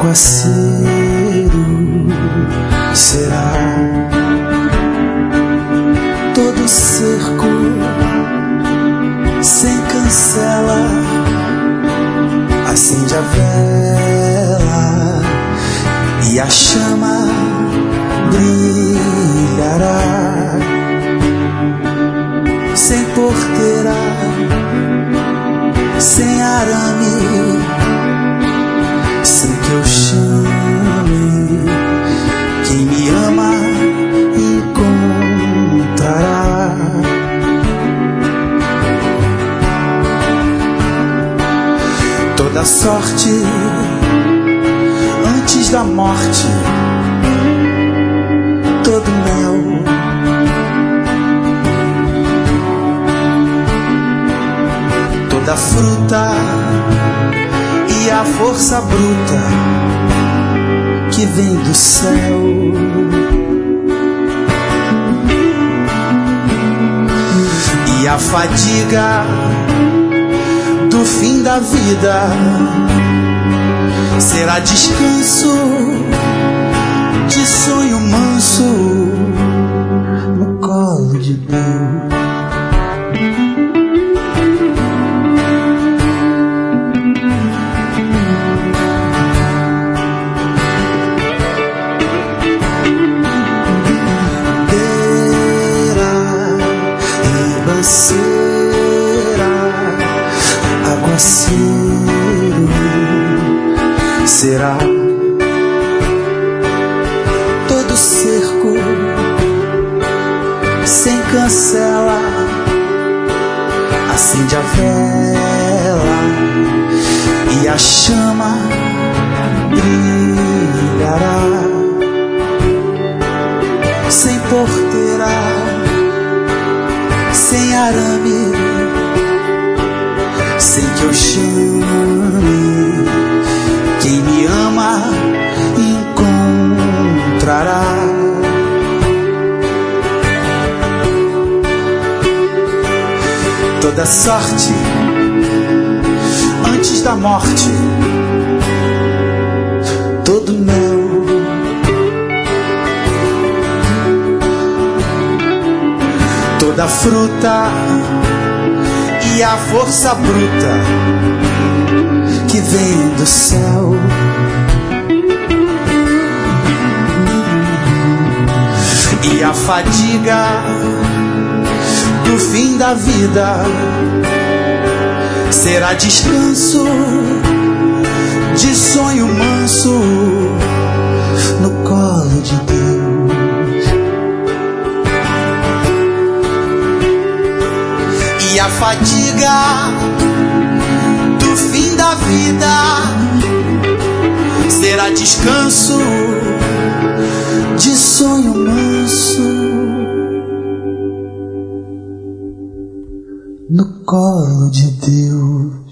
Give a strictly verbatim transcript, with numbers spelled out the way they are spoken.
aguaceiro será todo cerco sem cancela, acende a vela e a chama brilhará, sem porteira, sem arame, sem que eu chame. Quem me ama encontrará. Toda sorte antes da morte, todo mel, toda fruta e a força bruta que vem do céu. E a fadiga do fim da vida será descanso de sonho manso no colo de Deus. Aguaceiro será todo cerco sem cancela, acende a vela e a chama brilhará, sem porteira, sem arame, sem que eu chame. Quem me ama encontrará. Toda sorte antes da morte, todo mel, toda fruta e a força bruta que vem do céu. E a fadiga do fim da vida será descanso de sonho manso no colo de Deus. E a fadiga do fim da vida será descanso de sonho manso no colo de Deus.